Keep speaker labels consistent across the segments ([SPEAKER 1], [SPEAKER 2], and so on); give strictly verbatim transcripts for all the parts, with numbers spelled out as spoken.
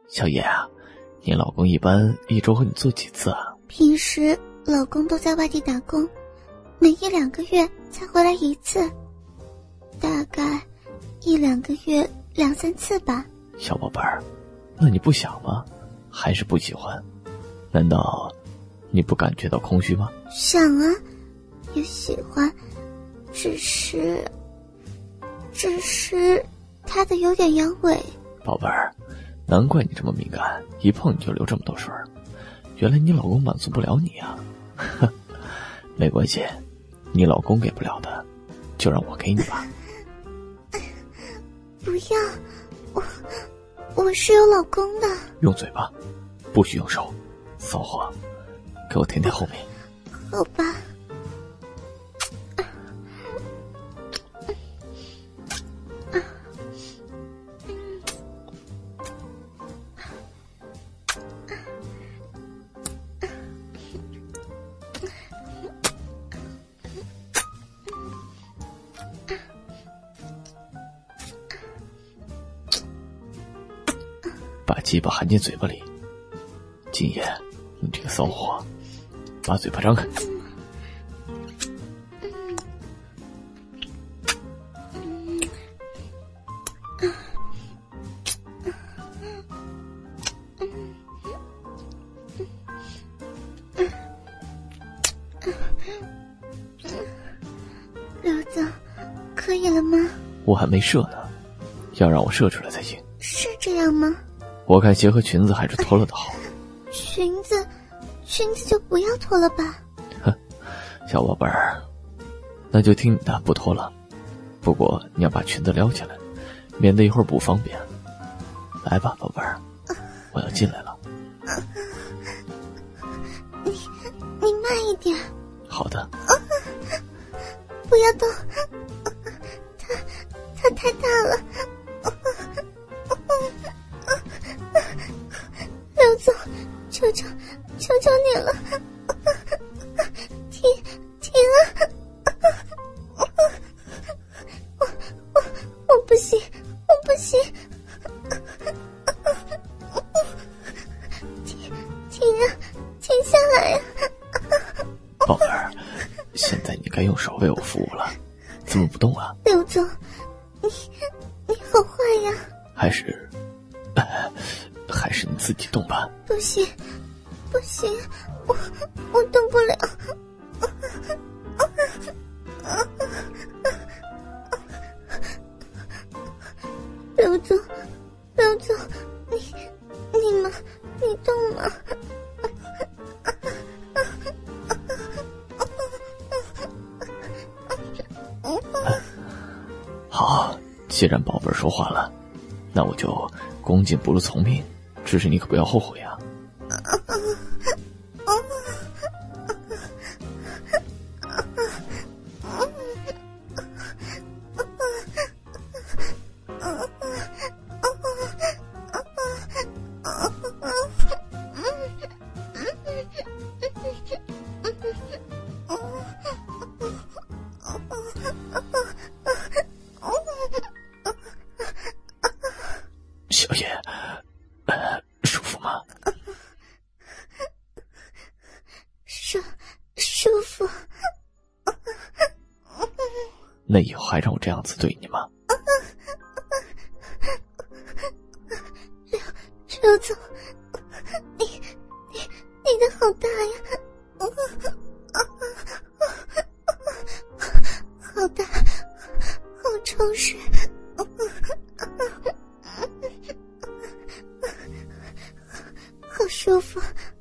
[SPEAKER 1] 小野啊，你老公一般一周和你做几次啊？
[SPEAKER 2] 平时老公都在外地打工，每一两个月才回来一次，大概一两个月两三次吧。
[SPEAKER 1] 小宝贝儿，那你不想吗？还是不喜欢？难道你不感觉到空虚吗？
[SPEAKER 2] 想啊，也喜欢，只是只是他的有点阳痿。
[SPEAKER 1] 宝贝儿，难怪你这么敏感，一碰你就流这么多水儿。原来你老公满足不了你啊。没关系，你老公给不了的就让我给你吧。
[SPEAKER 2] 不要，我我是有老公的。
[SPEAKER 1] 用嘴巴，不许用手。骚货，给我舔舔后面。
[SPEAKER 2] 好吧。
[SPEAKER 1] 把鸡巴含进嘴巴里。今夜，你这个骚货，把嘴巴张开。
[SPEAKER 2] 刘总，可以了吗？
[SPEAKER 1] 我还没射呢，要让我射出来才行。
[SPEAKER 2] 是这样吗？
[SPEAKER 1] 我看结合裙子还是脱了的好。
[SPEAKER 2] 裙子，裙子就不要脱了吧。
[SPEAKER 1] 哼，小宝贝儿，那就听你的，不脱了。不过你要把裙子撩起来，免得一会儿不方便。来吧，宝贝儿，我要进来了。
[SPEAKER 2] 你你慢一点。
[SPEAKER 1] 好的。
[SPEAKER 2] 不要动，它它太大了。刘总，求求求求你了，停停啊！我我我不行，我不行！停停啊，停下来呀！
[SPEAKER 1] 宝贝儿，现在你该用手为我服务了，怎么不动啊？
[SPEAKER 2] 刘总，你你好坏呀！
[SPEAKER 1] 还是，呃、还是你自己动吧。
[SPEAKER 2] 不行，不行，我我动不了。刘总，刘总，你你吗？你动吗？
[SPEAKER 1] 好，既然宝贝儿说话了，那我就恭敬不如从命，只是你可不要后悔啊。小野，呃，舒服吗？
[SPEAKER 2] 舒舒服。
[SPEAKER 1] 那以后还让我这样子对你吗？
[SPEAKER 2] 刘刘总，你你你的好大呀！好大，好充实。好舒服。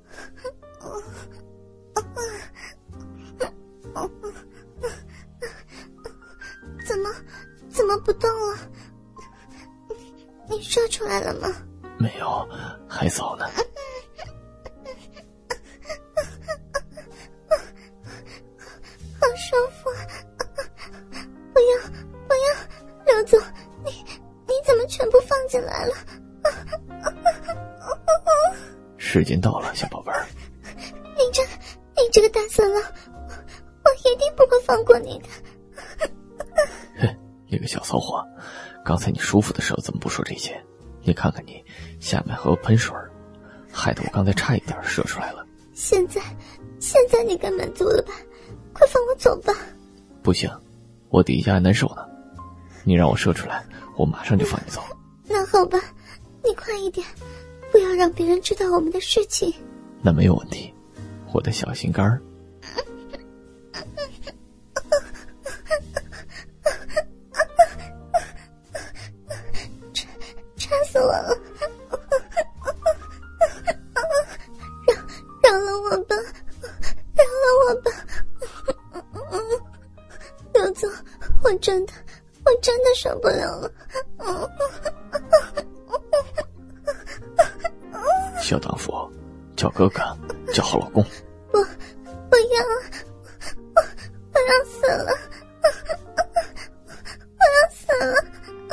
[SPEAKER 2] 怎么怎么不动了？你射出来了吗？
[SPEAKER 1] 没有，还早呢。
[SPEAKER 2] 好舒服。不要不要，刘总，你你怎么全部放进来了？
[SPEAKER 1] 时间到了，小宝贝儿。
[SPEAKER 2] 你这你这个大色狼，我一定不会放过你的。
[SPEAKER 1] 哼，你个小骚货，刚才你舒服的时候怎么不说这些？ 你看看你，下面还有喷水，害得我刚才差一点射出来了。
[SPEAKER 2] 现在，现在你该满足了吧？快放我走吧。
[SPEAKER 1] 不行，我底下还难受呢。你让我射出来，我马上就放你走。
[SPEAKER 2] 那好吧，你快一点，不要让别人知道我们的事情。
[SPEAKER 1] 那没有问题，我的小心肝儿。
[SPEAKER 2] 差差死我了！饶饶了我吧，饶了我吧！刘总，我真的，我真的受不了了。
[SPEAKER 1] 小荡妇，叫哥哥，叫好老公。
[SPEAKER 2] 不，不要，我我要死了，我要死了！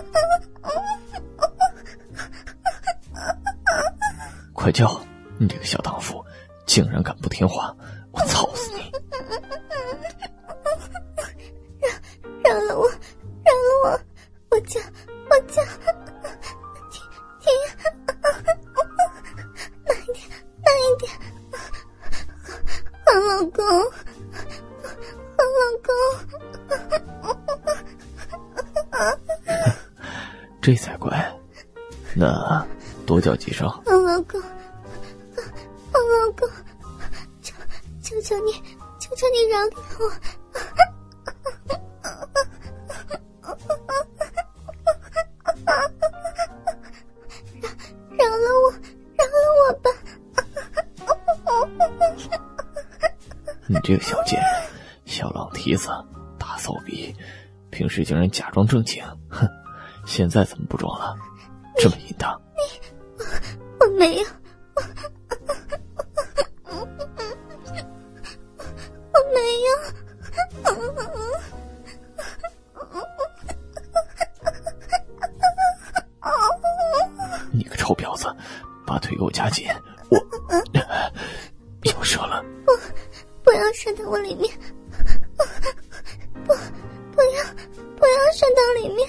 [SPEAKER 1] 快叫！你这个小荡妇，竟然敢不听话，我操死你！
[SPEAKER 2] 饶了我，饶了我，我叫，我叫，停停，慢一点，慢一点，好老公，好老公，
[SPEAKER 1] 这才怪。那多叫几声。
[SPEAKER 2] 好老公，好老公，求求求你，求求你饶给我。饶了我，饶了我吧！
[SPEAKER 1] 你这个小贱人，小浪蹄子，大骚逼，平时竟然假装正经，哼！现在怎么不装了？这么淫荡！
[SPEAKER 2] 你，我没有，我没有。
[SPEAKER 1] 你个臭婊子，把腿给我夹紧！我又射了。
[SPEAKER 2] 不，不要射到我里面！不，不要，不要射到里面！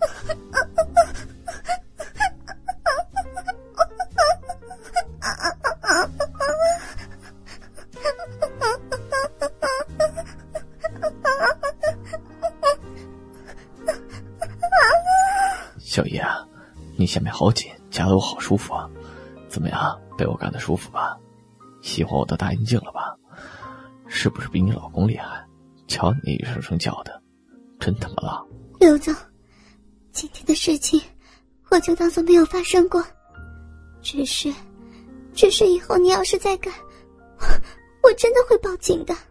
[SPEAKER 1] 小叶啊，你下面好紧，夹得我好舒服啊！怎么样，被我干得舒服吧？喜欢我的大阴茎了吧？是不是比你老公厉害？瞧你一声声叫的，真他妈浪！
[SPEAKER 2] 刘总，今天的事情我就当作没有发生过，只是，只是以后你要是再敢，我真的会报警的。